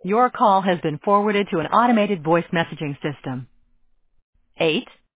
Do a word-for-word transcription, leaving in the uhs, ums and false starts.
Your call has been forwarded to an automated voice messaging system. eight